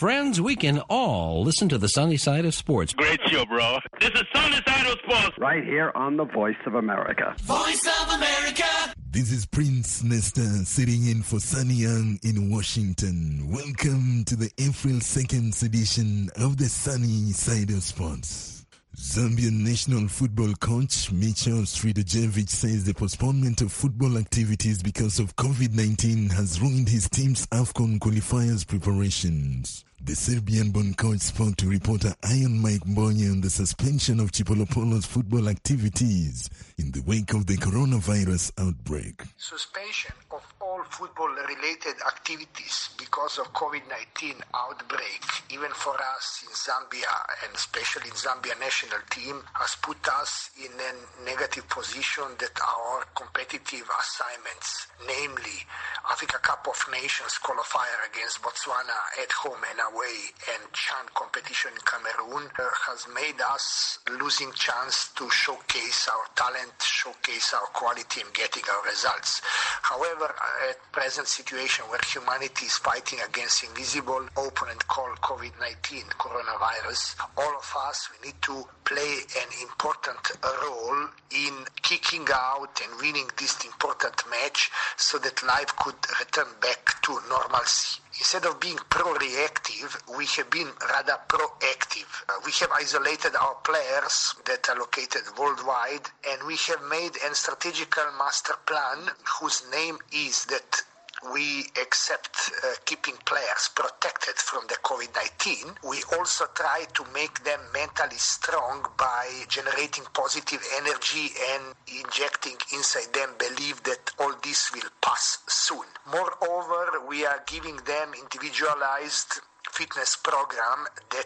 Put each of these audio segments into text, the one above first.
friends, we can all listen to the Sunny Side of Sports. Great show, bro. This is Sunny Side of Sports. Right here on the Voice of America. Voice of America. This is Prince Nesta sitting in for Sunny Young in Washington. Welcome to the April 2nd edition of the Sunny Side of Sports. Zambian national football coach Micho Sredojevic says the postponement of football activities because of COVID-19 has ruined his team's AFCON qualifiers preparations. The Serbian-born coach spoke to reporter Ian Mike Mbonye on the suspension of Chipolopolo's football activities in the wake of the coronavirus outbreak. Suspension of all football-related activities because of COVID-19 outbreak, even for us in Zambia and especially in Zambia national team, has put us in a negative position that our competitive assignments, namely Africa Cup of Nations qualifier against Botswana at home and away and CHAN competition in Cameroon, has made us losing chance to showcase our talent, showcase our quality in getting our results. However, at present situation where humanity is fighting against invisible opponent called COVID-19, coronavirus, all of us, we need to play an important role in kicking out and winning this important match so that life could return back to normalcy. Instead of being pro-reactive, we have been rather proactive. We have isolated our players that are located worldwide, and we have made a strategical master plan whose name is that we accept keeping players protected from the COVID-19. We also try to make them mentally strong by generating positive energy and injecting inside them belief that all this will pass soon. Moreover, we are giving them individualized fitness program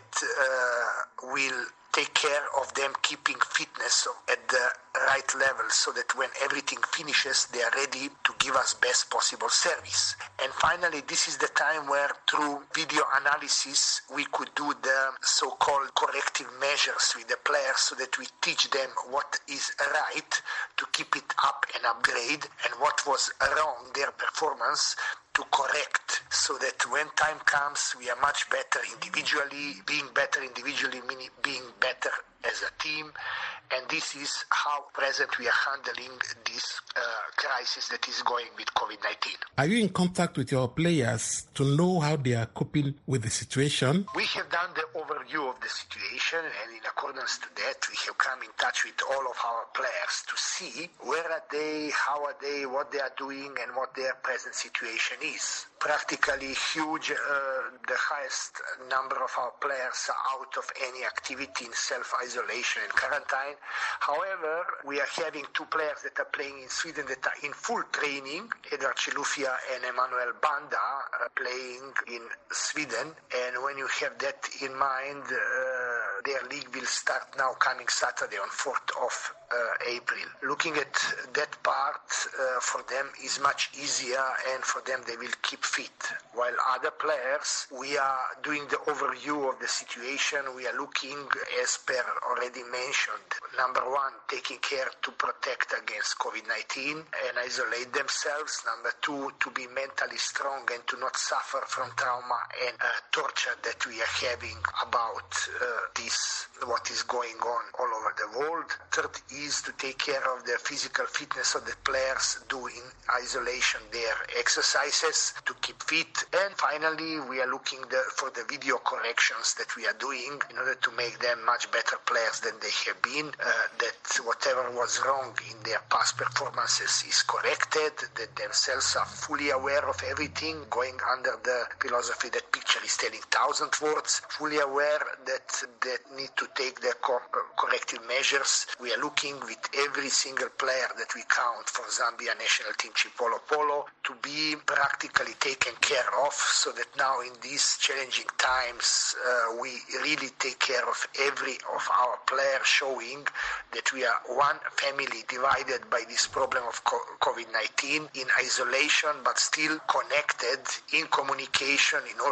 that will take care of them keeping fitness at the right level so that when everything finishes, they are ready to give us best possible service. And finally, this is the time where through video analysis, we could do the so-called corrective measures with the players so that we teach them what is right to keep it up and upgrade and what was wrong, their performance, to correct so that when time comes, we are much better individually. Being better individually meaning being better as a team. And this is how present we are handling this crisis that is going with COVID-19. Are you in contact with your players to know how they are coping with the situation? We have done the overview of the situation, and in accordance to that, we have come in touch with all of our players to see where are they, how are they, what they are doing, and what their present situation is. Practically huge, the highest number of our players are out of any activity in self-isolation and quarantine. However, we are having two players that are playing in Sweden that are in full training, Edward Chilufya and Emmanuel Banda playing in Sweden. And when you have that in mind, their league will start now coming Saturday on 4th of April. Looking at that part for them is much easier, and for them they will keep fit. While other players, we are doing the overview of the situation. We are looking, as per already mentioned, number one, taking care to protect against COVID-19 and isolate themselves. Number two, to be mentally strong and to not suffer from trauma and torture that we are having about this, what is going on all over the world. Third is to take care of the physical fitness of the players, do in isolation their exercises to keep fit. And finally, we are looking for the video corrections that we are doing in order to make them much better players than they have been, that whatever was wrong in their past performances is corrected, that themselves are fully aware of everything, going under the philosophy that picture is telling 1,000 words, fully aware that they need to take the corrective measures. We are looking with every single player that we count for Zambia national team Chipolo Polo to be practically taken care of, so that now in these challenging times we really take care of every of our players, showing that we are one family divided by this problem of COVID-19 in isolation but still connected in communication in order,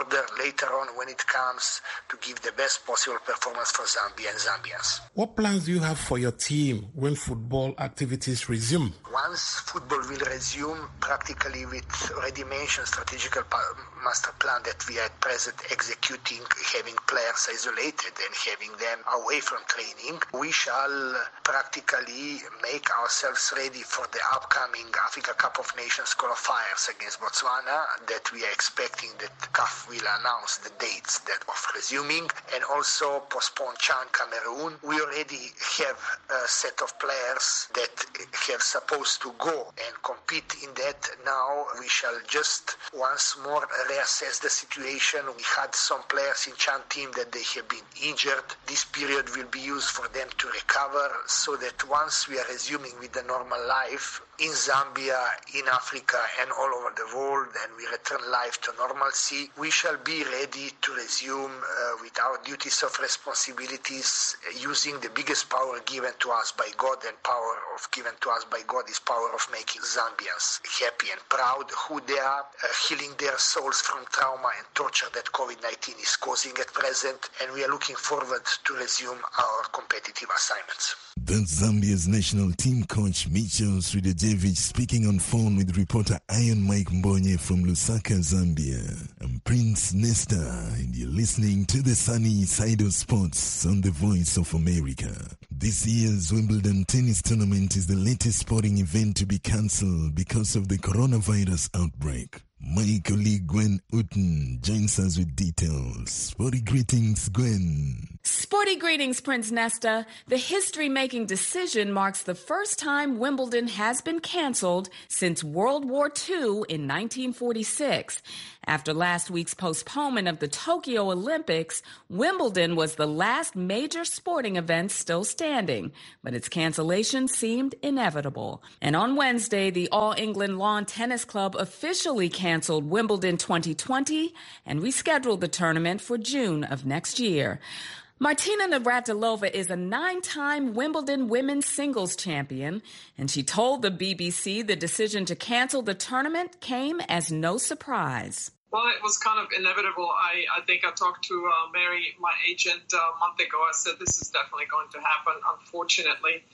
later on when it comes to give the best possible performance for Zambia and Zambians. What plans do you have for your team when football activities resume? Once football will resume, practically with already mentioned strategical master plan that we are at present executing, having players isolated and having them away from training, we shall practically make ourselves ready for the upcoming Africa Cup of Nations qualifiers against Botswana that we are expecting that CAF will announce the dates of resuming, and also postpone CHAN Cameroon. We already have a set of players that have supposed to go and compete in that. Now we shall just once more reassess the situation. We had some players in CHAN team that they have been injured. This period will be used for them to recover, so that once we are resuming with the normal life in Zambia, in Africa and all over the world, and we return life to normalcy, we shall be ready to resume with our duties of responsibilities, using the biggest power given to us by God, and power of given to us by God is power of making Zambians happy and proud who they are, healing their souls from trauma and torture that COVID-19 is causing at present, and we are looking forward to resume our competitive assignments. That's Zambia's national team coach Mitchell Sridejevic speaking on phone with reporter Iron Mike Mbonye from Lusaka, Zambia. I'm Prince Nesta, and you're listening to the Sunny Side of Sports on the Voice of America. This year's Wimbledon tennis tournament is the latest sporting event to be cancelled because of the coronavirus outbreak. My colleague Gwen Uten joins us with details. Sporty greetings, Gwen. Sporty greetings, Prince Nesta. The history-making decision marks the first time Wimbledon has been canceled since World War II in 1946. After last week's postponement of the Tokyo Olympics, Wimbledon was the last major sporting event still standing, but its cancellation seemed inevitable. And on Wednesday, the All England Lawn Tennis Club officially canceled Wimbledon 2020 and rescheduled the tournament for June of next year. Martina Navratilova is a 9-time Wimbledon women's singles champion, and she told the BBC the decision to cancel the tournament came as no surprise. Well, it was kind of inevitable. I think I talked to Mary, my agent, a month ago. I said this is definitely going to happen, unfortunately.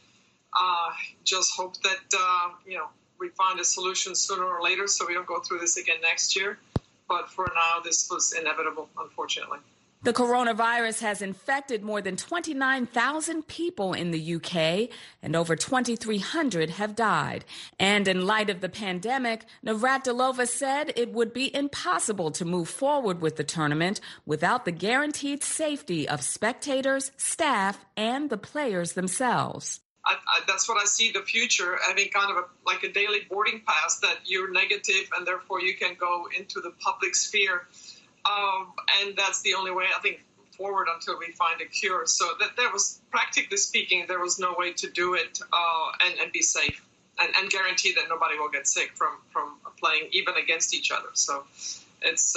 Just hope that, we find a solution sooner or later so we don't go through this again next year. But for now, this was inevitable, unfortunately. The coronavirus has infected more than 29,000 people in the UK, and over 2,300 have died. And in light of the pandemic, Navratilova said it would be impossible to move forward with the tournament without the guaranteed safety of spectators, staff, and the players themselves. That's what I see the future, having kind of like a daily boarding pass that you're negative and therefore you can go into the public sphere. And that's the only way, I think, forward until we find a cure. So that there was, practically speaking, there was no way to do it and be safe and guarantee that nobody will get sick from playing even against each other. So it's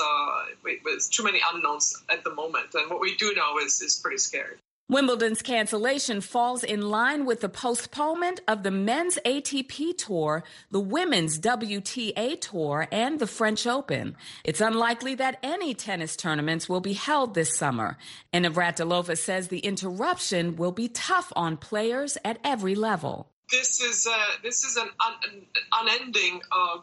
too many unknowns at the moment. And what we do know is pretty scary. Wimbledon's cancellation falls in line with the postponement of the men's ATP Tour, the women's WTA Tour, and the French Open. It's unlikely that any tennis tournaments will be held this summer, and Navratilova says the interruption will be tough on players at every level. This is an unending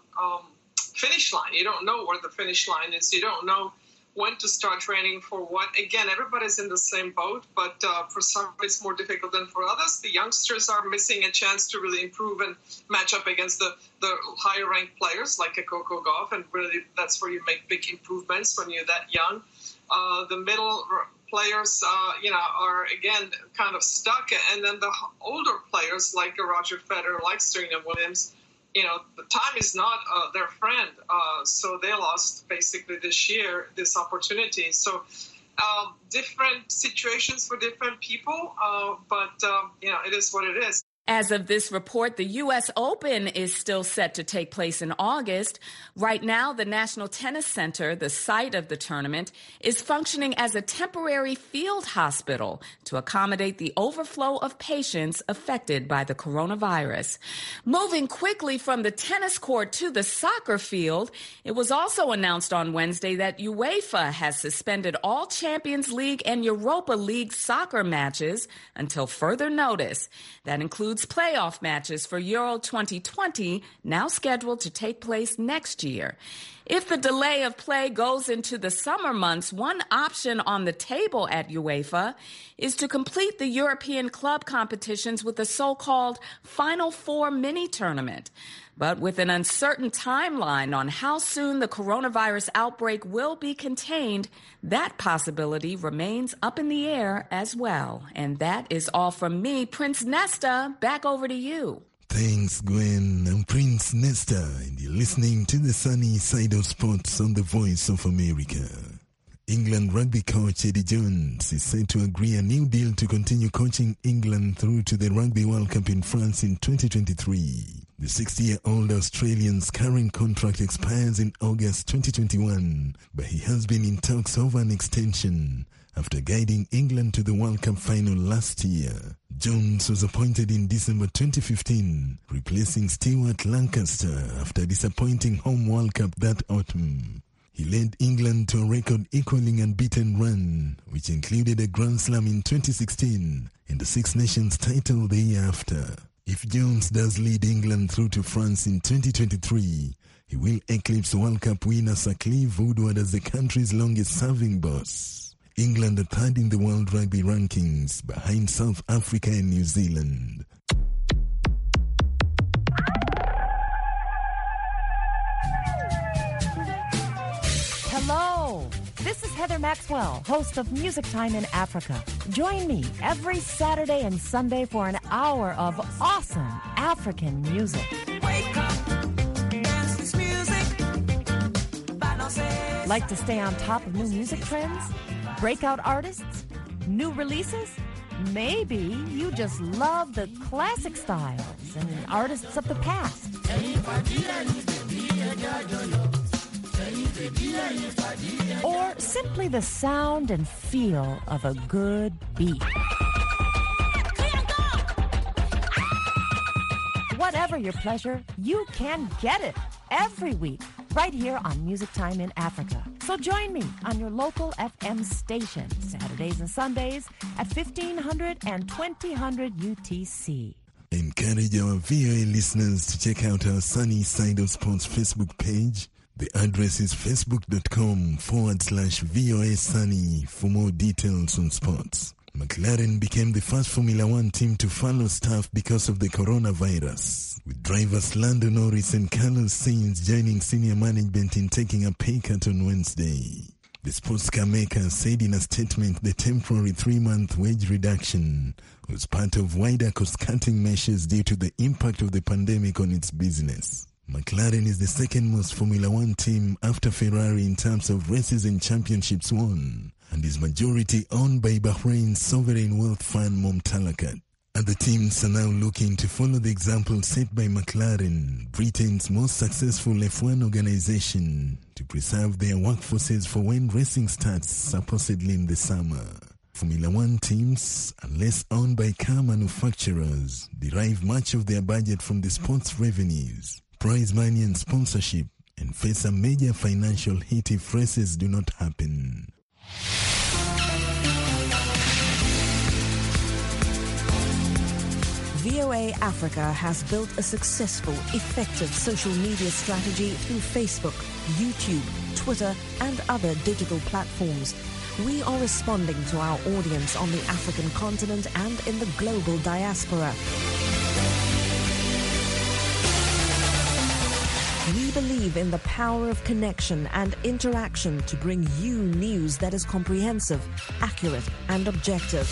finish line. You don't know where the finish line is. You don't know when to start training for what. Again, everybody's in the same boat, but for some it's more difficult than for others. The youngsters are missing a chance to really improve and match up against the higher ranked players like a Coco Gauff, and really that's where you make big improvements when you're that young. The middle players, are again kind of stuck, and then the older players like Roger Federer, like Serena Williams, the time is not their friend. So they lost basically this year this opportunity. So different situations for different people, but it is what it is. As of this report, the U.S. Open is still set to take place in August. Right now, the National Tennis Center, the site of the tournament, is functioning as a temporary field hospital to accommodate the overflow of patients affected by the coronavirus. Moving quickly from the tennis court to the soccer field, it was also announced on Wednesday that UEFA has suspended all Champions League and Europa League soccer matches until further notice. That includes playoff matches for Euro 2020, now scheduled to take place next year. If the delay of play goes into the summer months, one option on the table at UEFA is to complete the European club competitions with a so-called Final Four mini-tournament. But with an uncertain timeline on how soon the coronavirus outbreak will be contained, that possibility remains up in the air as well. And that is all from me. Prince Nesta, back over to you. Thanks, Gwen. I'm Prince Nesta, and you're listening to the sunny side of sports on the Voice of America. England rugby coach Eddie Jones is set to agree a new deal to continue coaching England through to the Rugby World Cup in France in 2023. The 60-year-old Australian's current contract expires in August 2021, but he has been in talks over an extension after guiding England to the World Cup final last year. Jones was appointed in December 2015, replacing Stuart Lancaster after a disappointing home World Cup that autumn. He led England to a record-equaling unbeaten run, which included a Grand Slam in 2016 and the Six Nations title the year after. If Jones does lead England through to France in 2023, he will eclipse World Cup winner Sir Clive Woodward as the country's longest-serving boss. England are third in the World Rugby rankings, behind South Africa and New Zealand. Hello, this is Heather Maxwell, host of Music Time in Africa. Join me every Saturday and Sunday for an hour of awesome African music. Wake up, dance this music. Like to stay on top of new music trends? Breakout artists? New releases? Maybe you just love the classic styles and artists of the past. Or simply the sound and feel of a good beat. Whatever your pleasure, you can get it every week right here on Music Time in Africa. So join me on your local FM station, Saturdays and Sundays at 1500 and 2000 UTC. Encourage our VOA listeners to check out our Sunny Side of Sports Facebook page. The address is facebook.com/VOA Sunny for more details on sports. McLaren became the first Formula One team to furlough staff because of the coronavirus, with drivers Lando Norris and Carlos Sainz joining senior management in taking a pay cut on Wednesday. The sports car maker said in a statement the temporary 3-month wage reduction was part of wider cost-cutting measures due to the impact of the pandemic on its business. McLaren is the second most Formula One team after Ferrari in terms of races and championships won, and is majority owned by Bahrain's sovereign wealth fund Mumtalakat. Other teams are now looking to follow the example set by McLaren, Britain's most successful F1 organization, to preserve their workforces for when racing starts, supposedly in the summer. Formula One teams, unless owned by car manufacturers, derive much of their budget from the sports revenues, prize money and sponsorship, and face a major financial hit if races do not happen. VOA Africa has built a successful, effective social media strategy through Facebook, YouTube, Twitter, and other digital platforms. We are responding to our audience on the African continent and in the global diaspora. We believe in the power of connection and interaction to bring you news that is comprehensive, accurate, and objective.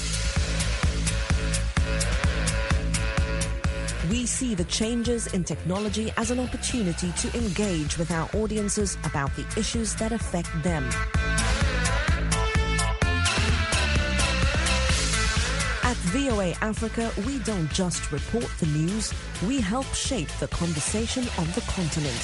We see the changes in technology as an opportunity to engage with our audiences about the issues that affect them. At VOA Africa, we don't just report the news, we help shape the conversation on the continent.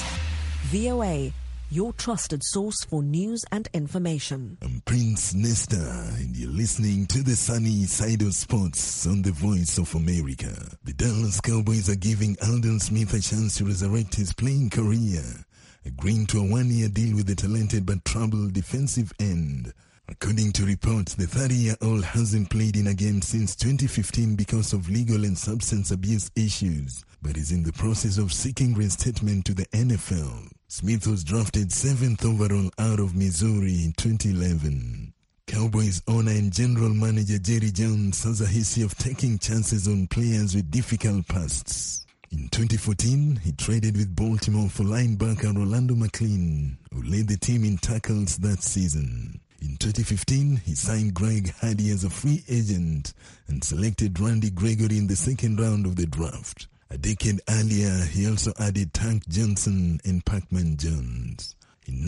VOA, your trusted source for news and information. I'm Prince Nesta, and you're listening to the sunny side of sports on the Voice of America. The Dallas Cowboys are giving Aldon Smith a chance to resurrect his playing career, agreeing to a one-year deal with the talented but troubled defensive end. According to reports, the 30-year-old hasn't played in a game since 2015 because of legal and substance abuse issues, but is in the process of seeking reinstatement to the NFL. Smith was drafted 7th overall out of Missouri in 2011. Cowboys owner and general manager Jerry Jones has a history of taking chances on players with difficult pasts. In 2014, he traded with Baltimore for linebacker Orlando McLean, who led the team in tackles that season. In 2015, he signed Greg Hardy as a free agent and selected Randy Gregory in the second round of the draft. A decade earlier, he also added Tank Johnson and Pac-Man Jones. In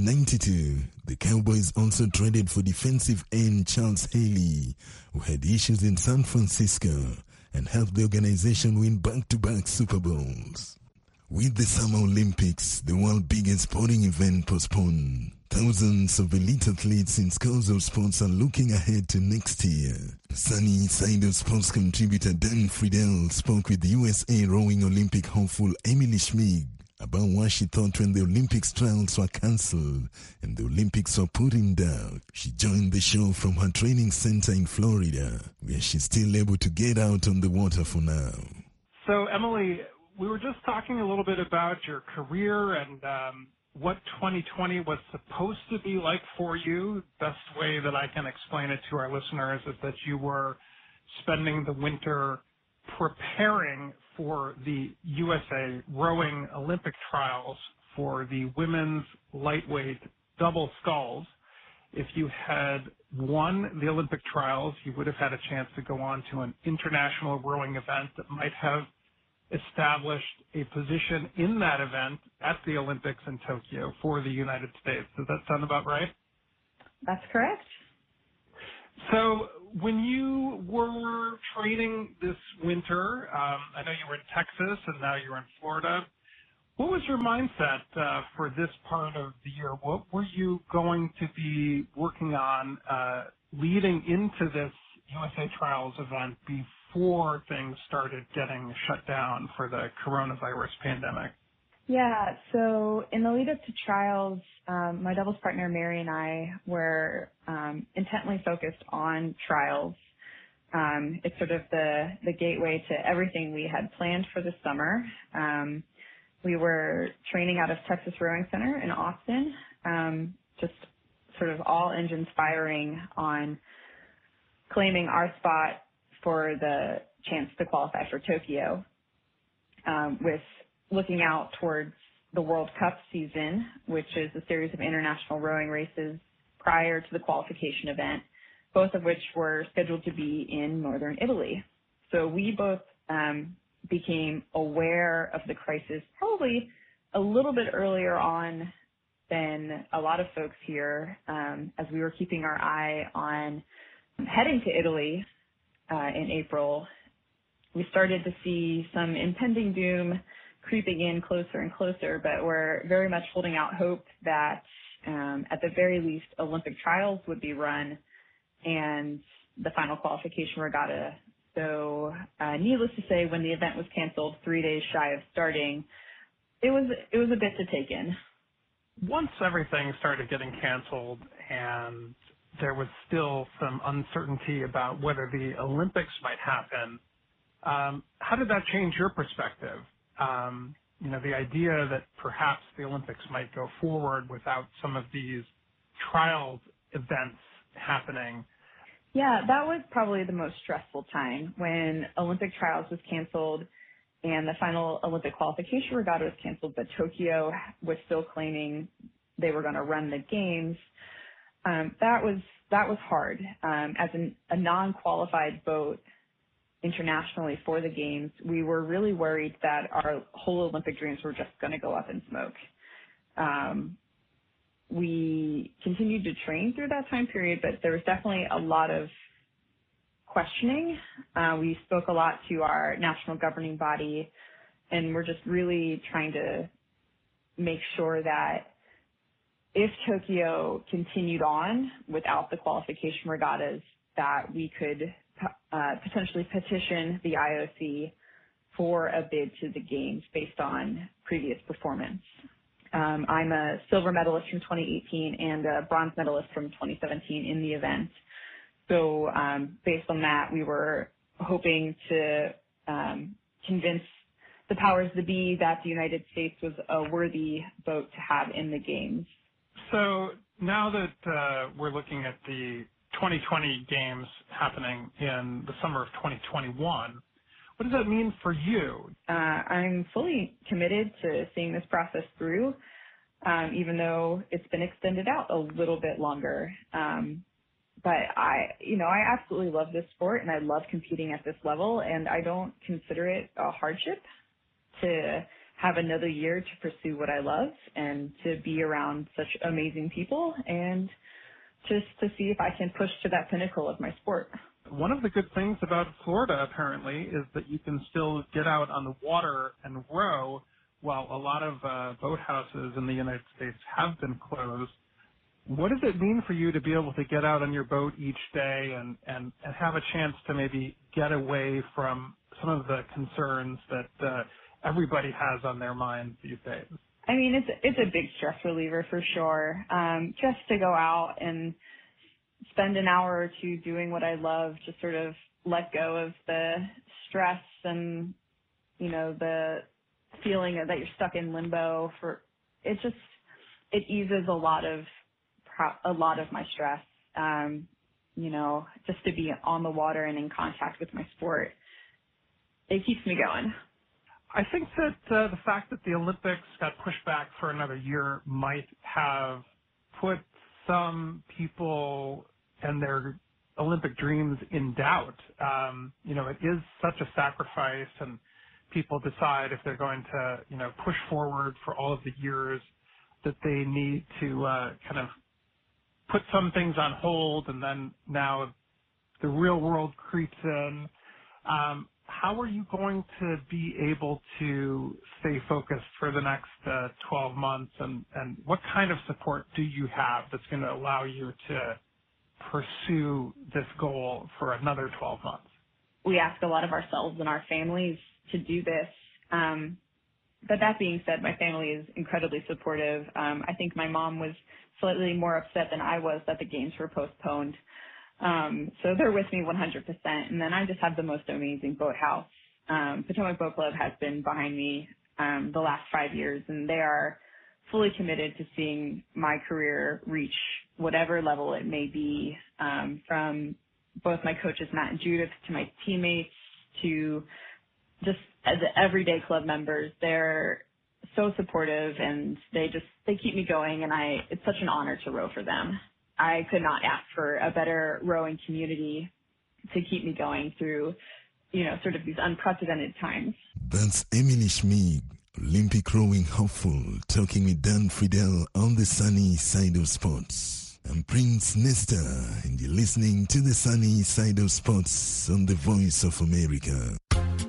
1992, the Cowboys also traded for defensive end Charles Haley, who had issues in San Francisco, and helped the organization win back-to-back Super Bowls. With the Summer Olympics, the world's biggest sporting event, postponed, thousands of elite athletes in scores of sports are looking ahead to next year. Sunny Side of Sports contributor Dan Friedel spoke with USA rowing Olympic hopeful Emily Schmig about what she thought when the Olympics trials were cancelled and the Olympics were put in doubt. She joined the show from her training center in Florida, where she's still able to get out on the water for now. So, Emily, we were just talking a little bit about your career and what 2020 was supposed to be like for you. Best way that I can explain it to our listeners is that you were spending the winter preparing for the USA rowing Olympic trials for the women's lightweight double sculls. If you had won the Olympic trials, you would have had a chance to go on to an international rowing event that might have established a position in that event at the Olympics in Tokyo for the United States. Does that sound about right? That's correct. So when you were training this winter, I know you were in Texas and now you're in Florida. What was your mindset for this part of the year? What were you going to be working on leading into this USA Trials event before things started getting shut down for the coronavirus pandemic? Yeah, so in the lead up to trials, my doubles partner Mary and I were intently focused on trials. It's sort of the gateway to everything we had planned for the summer. We were training out of Texas Rowing Center in Austin, just sort of all engines firing on claiming our spot for the chance to qualify for Tokyo, with looking out towards the World Cup season, which is a series of international rowing races prior to the qualification event, both of which were scheduled to be in northern Italy. So we both became aware of the crisis probably a little bit earlier on than a lot of folks here, as we were keeping our eye on heading to Italy in April. We started to see some impending doom creeping in closer and closer, but we're very much holding out hope that at the very least Olympic trials would be run and the final qualification regatta. So needless to say, when the event was canceled 3 days shy of starting, it was a bit to take in. Once everything started getting canceled and there was still some uncertainty about whether the Olympics might happen, how did that change your perspective? The idea that perhaps the Olympics might go forward without some of these trials events happening. Yeah, that was probably the most stressful time when Olympic trials was canceled and the final Olympic qualification regatta was canceled, but Tokyo was still claiming they were going to run the games. That was hard. As a non-qualified boat internationally for the games, we were really worried that our whole Olympic dreams were just going to go up in smoke. We continued to train through that time period, but there was definitely a lot of questioning. We spoke a lot to our national governing body, and we're just really trying to make sure that if Tokyo continued on without the qualification regattas, that we could potentially petition the IOC for a bid to the Games based on previous performance. I'm a silver medalist from 2018 and a bronze medalist from 2017 in the event. So based on that, we were hoping to convince the powers that be that the United States was a worthy boat to have in the Games. So now that we're looking at the 2020 Games happening in the summer of 2021, what does that mean for you? I'm fully committed to seeing this process through, even though it's been extended out a little bit longer. But I absolutely love this sport, and I love competing at this level, and I don't consider it a hardship to have another year to pursue what I love and to be around such amazing people and just to see if I can push to that pinnacle of my sport. One of the good things about Florida, apparently, is that you can still get out on the water and row, while a lot of boathouses in the United States have been closed. What does it mean for you to be able to get out on your boat each day and have a chance to maybe get away from some of the concerns that everybody has on their minds these days? I mean, it's a big stress reliever for sure. Just to go out and spend an hour or two doing what I love, just sort of let go of the stress and, the feeling that you're stuck in limbo. It eases a lot of my stress. Just to be on the water and in contact with my sport, it keeps me going. I think that the fact that the Olympics got pushed back for another year might have put some people and their Olympic dreams in doubt. It is such a sacrifice, and people decide if they're going to, push forward for all of the years that they need to kind of put some things on hold, and then now the real world creeps in. How are you going to be able to stay focused for the next 12 months, and what kind of support do you have that's going to allow you to pursue this goal for another 12 months? We ask a lot of ourselves and our families to do this. But that being said, my family is incredibly supportive. I think my mom was slightly more upset than I was that the Games were postponed. So they're with me 100%. And then I just have the most amazing boathouse. Potomac Boat Club has been behind me the last 5 years, and they are fully committed to seeing my career reach whatever level it may be, from both my coaches, Matt and Judith, to my teammates, to just as everyday club members. They're so supportive, and they keep me going, and it's such an honor to row for them. I could not ask for a better rowing community to keep me going through, sort of these unprecedented times. That's Emily Schmid, Olympic rowing hopeful, talking with Dan Friedel on the sunny side of sports. I'm Prince Nesta, and you're listening to the sunny side of sports on the Voice of America.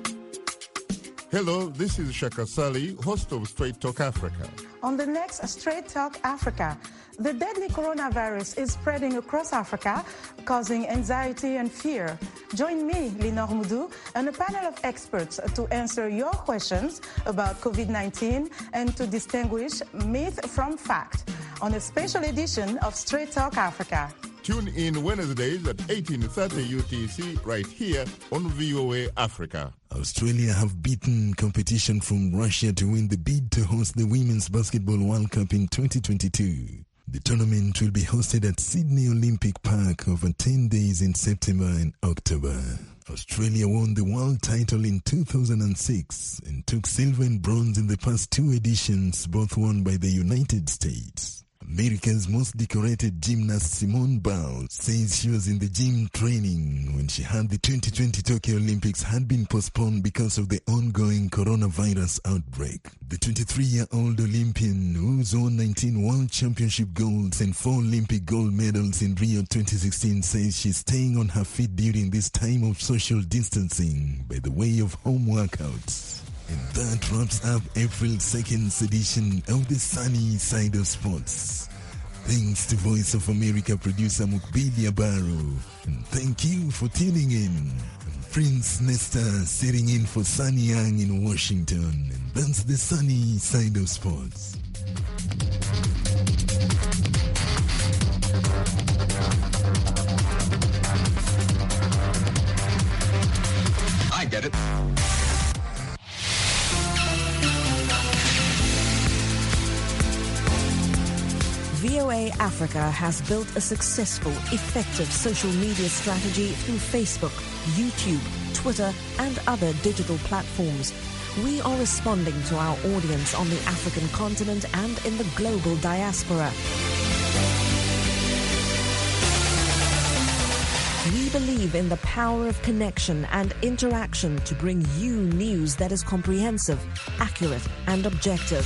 Hello, this is Shaka Sali, host of Straight Talk Africa. On the next Straight Talk Africa, the deadly coronavirus is spreading across Africa, causing anxiety and fear. Join me, Linor Moudou, and a panel of experts to answer your questions about COVID-19 and to distinguish myth from fact on a special edition of Straight Talk Africa. Tune in Wednesdays at 18:30 UTC right here on VOA Africa. Australia have beaten competition from Russia to win the bid to host the Women's Basketball World Cup in 2022. The tournament will be hosted at Sydney Olympic Park over 10 days in September and October. Australia won the world title in 2006 and took silver and bronze in the past two editions, both won by the United States. America's most decorated gymnast Simone Biles says she was in the gym training when she heard the 2020 Tokyo Olympics had been postponed because of the ongoing coronavirus outbreak. The 23-year-old Olympian, who's won 19 World Championship golds and 4 Olympic gold medals in Rio 2016, says she's staying on her feet during this time of social distancing by the way of home workouts. And that wraps up April 2nd's edition of the Sunny Side of Sports. Thanks to Voice of America producer Mukbili Abaru. And thank you for tuning in. And Prince Nesta sitting in for Sunny Young in Washington. And that's the Sunny Side of Sports. I get it. VOA Africa has built a successful, effective social media strategy through Facebook, YouTube, Twitter, and other digital platforms. We are responding to our audience on the African continent and in the global diaspora. We believe in the power of connection and interaction to bring you news that is comprehensive, accurate, and objective.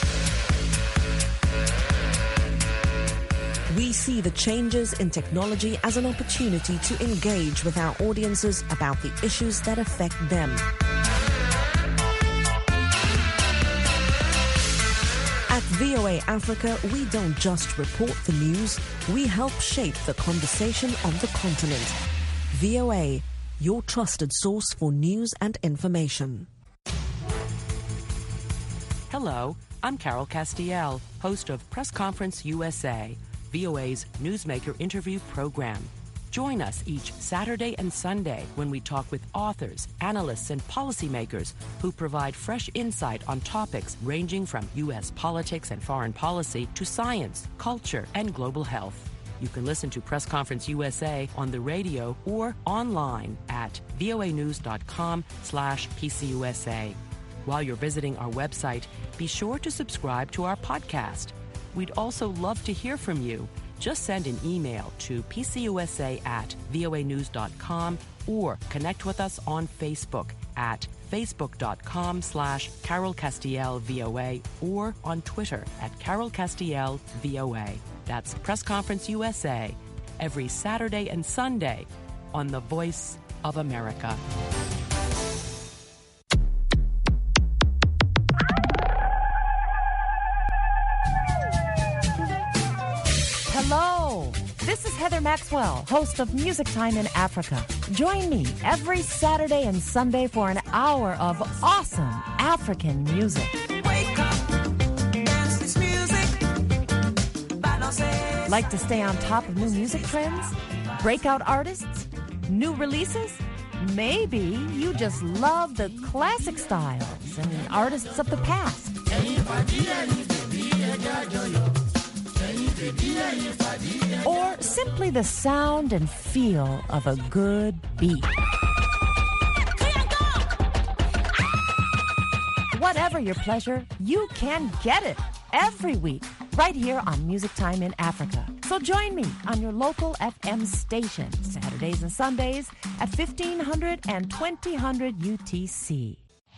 We see the changes in technology as an opportunity to engage with our audiences about the issues that affect them. At VOA Africa, we don't just report the news, we help shape the conversation on the continent. VOA, your trusted source for news and information. Hello, I'm Carol Castiel, host of Press Conference USA, VOA's Newsmaker interview program. Join us each Saturday and Sunday when we talk with authors, analysts, and policymakers who provide fresh insight on topics ranging from U.S. politics and foreign policy to science, culture, and global health. You can listen to Press Conference USA on the radio or online at voanews.com/PCUSA. While you're visiting our website, be sure to subscribe to our podcast. We'd also love to hear from you. Just send an email to pcusa@voanews.com or connect with us on Facebook at facebook.com/CarolCastielVOA or on Twitter at CarolCastielVOA. That's Press Conference USA every Saturday and Sunday on the Voice of America. Hello, this is Heather Maxwell, host of Music Time in Africa. Join me every Saturday and Sunday for an hour of awesome African music. Wake up, dance this music. Like to stay on top of new music trends? Breakout artists? New releases? Maybe you just love the classic styles and artists of the past. Or simply the sound and feel of a good beat. Whatever your pleasure, you can get it every week right here on Music Time in Africa. So join me on your local FM station Saturdays and Sundays at 1500 and 2000 UTC.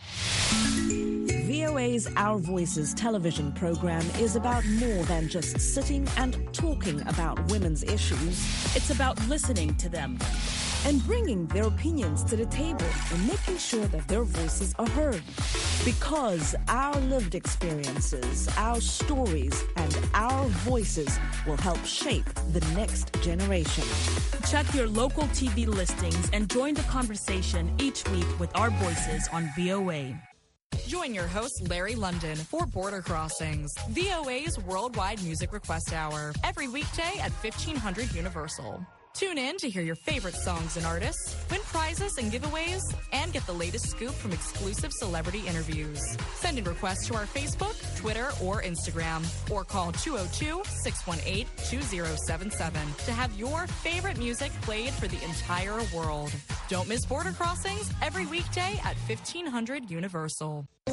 VOA's Our Voices television program is about more than just sitting and talking about women's issues. It's about listening to them and bringing their opinions to the table and making sure that their voices are heard. Because our lived experiences, our stories, and our voices will help shape the next generation. Check your local TV listings and join the conversation each week with our voices on VOA. Join your host, Larry London, for Border Crossings, VOA's worldwide music request hour, every weekday at 1500 Universal. Tune in to hear your favorite songs and artists, win prizes and giveaways, and get the latest scoop from exclusive celebrity interviews. Send in requests to our Facebook, Twitter, or Instagram, or call 202-618-2077 to have your favorite music played for the entire world. Don't miss Border Crossings every weekday at 1500 Universal.